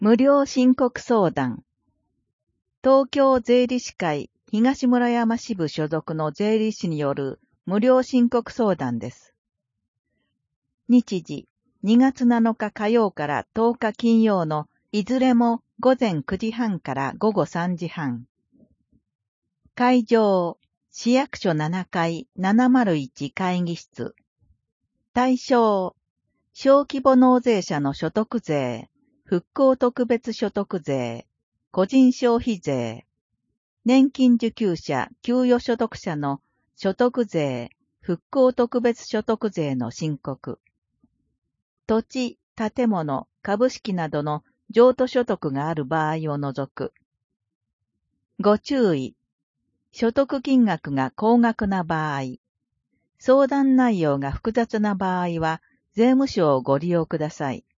無料申告相談。東京税理士会東村山支部所属の税理士による無料申告相談です。日時、2月7日火曜から10日金曜のいずれも午前9時半から午後3時半。会場、市役所7階701会議室。対象、小規模納税者の所得税、復興特別所得税、個人消費税、年金受給者、給与所得者の所得税、復興特別所得税の申告。土地、建物、株式などの譲渡所得がある場合を除く。ご注意。所得金額が高額な場合、相談内容が複雑な場合は、税務署をご利用ください。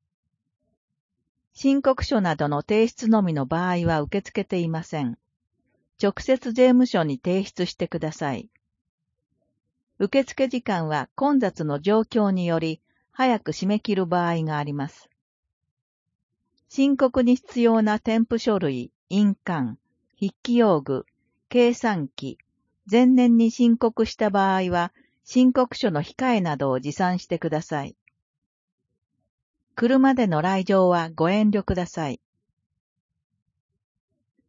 申告書などの提出のみの場合は受け付けていません。直接税務署に提出してください。受付時間は混雑の状況により早く締め切る場合があります。申告に必要な添付書類、印鑑、筆記用具、計算機、前年に申告した場合は申告書の控えなどを持参してください。車での来場はご遠慮ください。